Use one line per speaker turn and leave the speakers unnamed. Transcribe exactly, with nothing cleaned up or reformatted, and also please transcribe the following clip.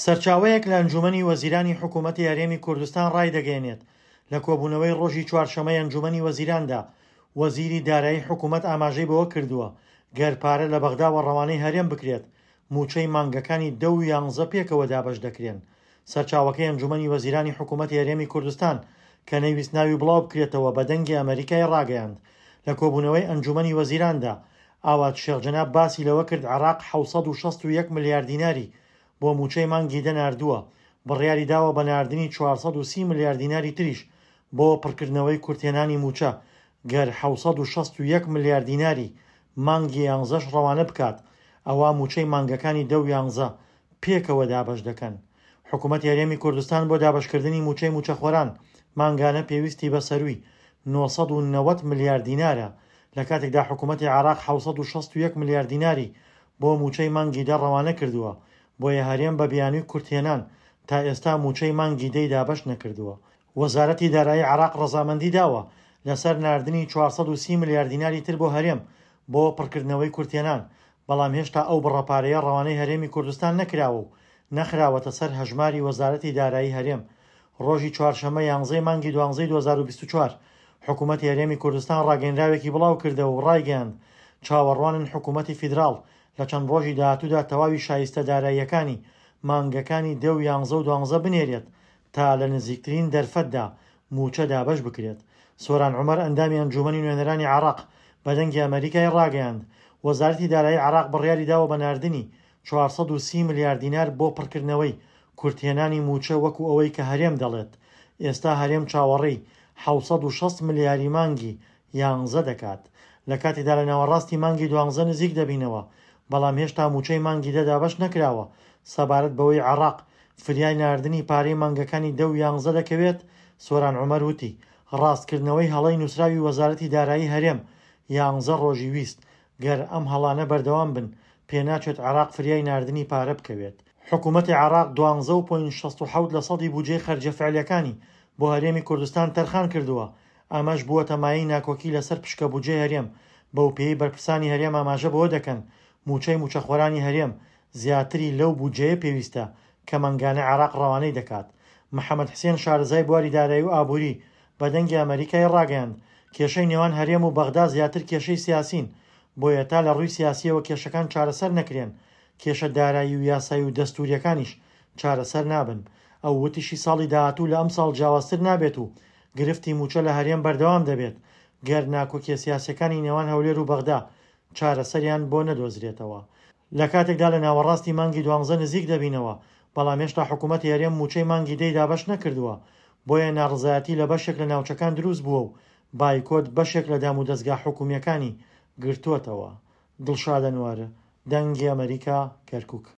سەرچاوەیەک لە ئەنجومەنی وەزیرانی حکوومەتی هەرێمی کوردستان ڕایدەگەیەنێت لە کۆبوونەوەی ڕۆژی چوارشەممەی ئەنجومەنی وەزیراندا وەزیری دارایی حکوومەت ئاماژەی بەوە کردووە گەرپارە لە بەغدا و ڕەوانەی هەرێم بکرێت موچەی مانگەکانی دە و یانزە پێکەوە دابەش دەکرێن. سەرچاوەکەی ئەنجومەنی وەزیرانی حکوومەتی هەرێمی کوردستان کە نەیویست ناوی بڵاو بکرێتەوە بە دەنگی ئەمریکای ڕاگەیاند. لە کۆبوونەوەی ئەنجومەنی وەزیراندا ئاوات شێخ باسی لەوە کرد عێراق حەوسەد و شەست و یەک ملیار دیناری بۆ موچەی مانگی دەناردووە، بڕیاری داوە بە ناردنی چوارسەد و سی ملیار دیناری تریش بۆ پڕکردنەوەی کورتێنانی موچە. گەر حەوسەد و شەست و یەک ملیار دیناری مانگی یانزەش ڕەوانە بکات، ئەوە موچەی مانگەکانی دە و یانزە پێکەوە دابەش دەکەن. حکوومەتی هەرێمی کوردستان بۆ دابەشکردنی موچەی موچەخۆران مانگانە پێویستی بە سەروی نۆسەد و نەوەت ملیار دینارە، لە کاتێکدا حکوومەتی عێراق حەوسەد و شەست و یەک ملیار دیناری بۆ موچەی مانگی دە ڕەوانە کردووە. بۆیە هەرێم بە بیانووی کورتێنان تا ئێستا موچەی مانگی دەی دابەش نەکردووە. وەزارەتی دارایی عێراق ڕەزامەندی داوە لەسەر ناردنی چوارسەد و سی ملیار دیناری تر بۆ هەرێم بۆ پڕکردنەوەی کورتێنان، بەڵام هێشتا ئەو بڕەپارەیە ڕەوانەی هەرێمی کوردستان نەکراوە و نەخراوەتە سەر هەژماری وەزارەتی دارایی هەرێم. ڕۆژی چوارشەممە یانزەی مانگی دوانزەی دوو هەزار و بیست و چوار حکوومەتی هەرێمی کوردستان ڕاگەیەنراوێکی بڵاو کردەوە و ڕایگەیاند چاوەڕوانن حکوومەتی فیدراڵ لە چەند ڕۆژی داهاتوودا تەواوی شایستە داراییەکانی مانگەکانی دە و یانزە و دوانزە بنێرێت تا لە نزیکترین دەرفەتدا موچە دابەش بکرێت. سۆران عومەر ئەندامی ئەنجومەنی نوێنەرانی عێراق بە دەنگی ئەمریکای ڕاگەیاند وەزارەتی دارایی عێراق بڕیاری داوە بە ناردنی چوارسەد و سی ملیار دینار بۆ پڕکردنەوەی کورتێنانی موچە وەکو ئەوەی کە هەرێم دەڵێت. ئێستا هەرێم چاوەڕێی حەوسەد و شەست ملیاری مانگی یانزە دەکات، لە کاتێکدا لە ناوەڕاستی مانگی دوانزە نزیک دەبینەوە، بەڵام هێشتا موچەی مانگی دە دابەش نەکراوە. سەبارەت بەوەی عێراق فریای ناردنی پارەی مانگەکانی دە و یانزە دەکەوێت، سۆران عومەر وتی ڕاستکردنەوەی هەڵەی نووسراوی وەزارەتی دارایی هەرێم یانزە ڕۆژی ویست گەر ئەم هەڵانە بەردەوام بن پێناچێت عێراق فریای ناردنی پارە بکەوێت. حکوومەتی عێراق دوانزە و پۆینت شەست و حەوت لە سەدی بودجەی خەرجە فعلیەکانی بۆ هەرێمی کوردستان تەرخان کردووە. ئەمەش بووە تەمایی ناکۆکی لەسەر پشکە بودجەی هەرێم. بەو پێی بەرپرسانی هەرێم ئاماژە بەوە دەکەن موچەی موچەخۆرانی هەرێم زیاتری لەو بودجەیە پێویستە کە مەنگانە عێراق ڕەوانەی دەکات. محەممەد حسێن شارەزای بواری دارایی و ئابووری بە دەنگی ئەمریکای ڕاگەیاند کێشەی نێوان هەرێم و بەغدا زیاتر کێشەی سیاسین، بۆیە تا لە ڕووی سیاسیەوە کێشەکان چارەسەر نەکرێن کێشە دارایی و یاسایی و دەستوریەکانیش چارەسەر نابن. ئەو وتیشی ساڵی داهاتوو لە ئەم ساڵ جیاوازتر نابێت و گرفتی موچە لە هەرێم بەردەوام دەبێت گەر ناکۆکیە سیاسەکانی نێوان هەولێر و بەغدا چارەسەریان بۆ نەدۆزرێتەوە. لە کاتێکدا لە ناوەڕاستی مانگی دوانزە نزیک دەبینەوە، بەڵام هێشتا حکوومەتی هەرێم موچەی مانگی دەی دابەش نەکردووە، بۆیە ناڕزایەتی لە بەشێک لە ناوچەکان دروست بووە و بایکۆت بەشێک لە دام و دەستگا حکوومیەکانی گرتووەتەوە. دڵشادە نوارە، دەنگی ئەمریکا، کەرکووک.